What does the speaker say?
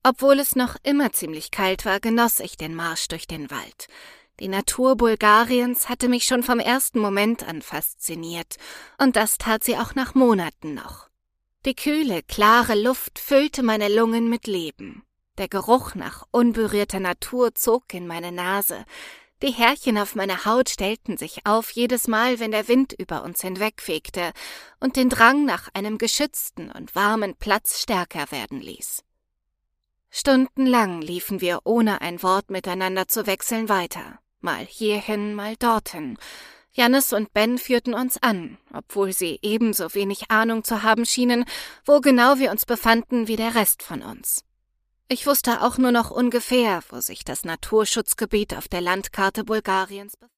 Obwohl es noch immer ziemlich kalt war, genoss ich den Marsch durch den Wald. Die Natur Bulgariens hatte mich schon vom ersten Moment an fasziniert, und das tat sie auch nach Monaten noch. Die kühle, klare Luft füllte meine Lungen mit Leben. Der Geruch nach unberührter Natur zog in meine Nase. Die Härchen auf meiner Haut stellten sich auf, jedes Mal, wenn der Wind über uns hinwegfegte und den Drang nach einem geschützten und warmen Platz stärker werden ließ. Stundenlang liefen wir, ohne ein Wort miteinander zu wechseln, weiter. Mal hierhin, mal dorthin. Jannis und Ben führten uns an, obwohl sie ebenso wenig Ahnung zu haben schienen, wo genau wir uns befanden wie der Rest von uns. Ich wusste auch nur noch ungefähr, wo sich das Naturschutzgebiet auf der Landkarte Bulgariens befand.